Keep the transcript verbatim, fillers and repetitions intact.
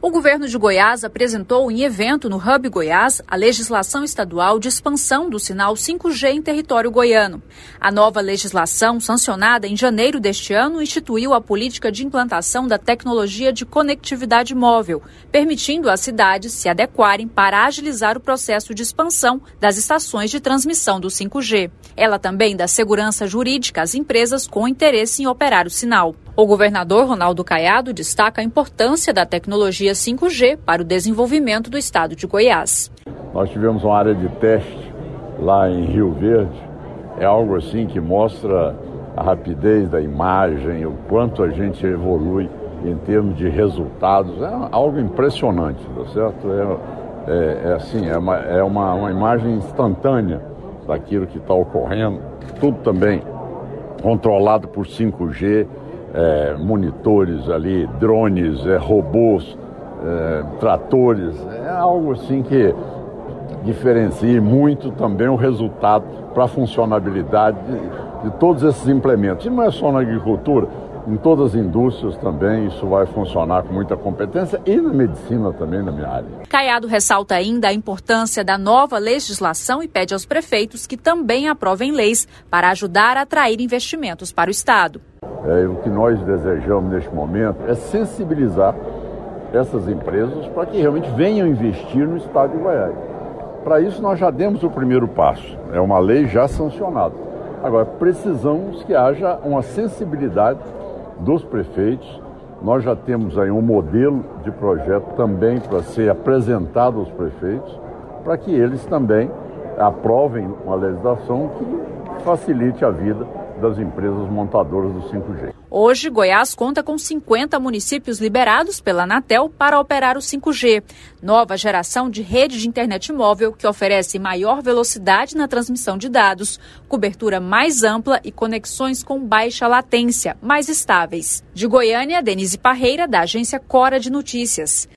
O governo de Goiás apresentou em evento no Hub Goiás a legislação estadual de expansão do sinal cinco G em território goiano. A nova legislação, sancionada em janeiro deste ano, instituiu a política de implantação da tecnologia de conectividade móvel, permitindo às cidades se adequarem para agilizar o processo de expansão das estações de transmissão do cinco G. Ela também dá segurança jurídica às empresas com interesse em operar o sinal. O governador Ronaldo Caiado destaca a importância da tecnologia cinco G para o desenvolvimento do estado de Goiás. Nós tivemos uma área de teste lá em Rio Verde. É algo assim que mostra a rapidez da imagem, o quanto a gente evolui em termos de resultados. É algo impressionante, tá certo? É, é, é assim, é, uma, é uma, uma imagem instantânea daquilo que está ocorrendo. Tudo também controlado por cinco G. É, monitores ali, drones, é, robôs, é, tratores, é algo assim que diferencia muito também o resultado para a funcionabilidade de, de todos esses implementos. E não é só na agricultura, em todas as indústrias também isso vai funcionar com muita competência e na medicina também, na minha área. Caiado ressalta ainda a importância da nova legislação e pede aos prefeitos que também aprovem leis para ajudar a atrair investimentos para o estado. É, o que nós desejamos neste momento é sensibilizar essas empresas para que realmente venham investir no estado de Goiás. Para isso nós já demos o primeiro passo, é uma lei já sancionada. Agora precisamos que haja uma sensibilidade dos prefeitos. Nós já temos aí um modelo de projeto também para ser apresentado aos prefeitos, para que eles também aprovem uma legislação que facilite a vida das empresas montadoras do cinco G. Hoje, Goiás conta com cinquenta municípios liberados pela Anatel para operar o cinco G, nova geração de rede de internet móvel que oferece maior velocidade na transmissão de dados, cobertura mais ampla e conexões com baixa latência, mais estáveis. De Goiânia, Denise Parreira, da agência Cora de Notícias.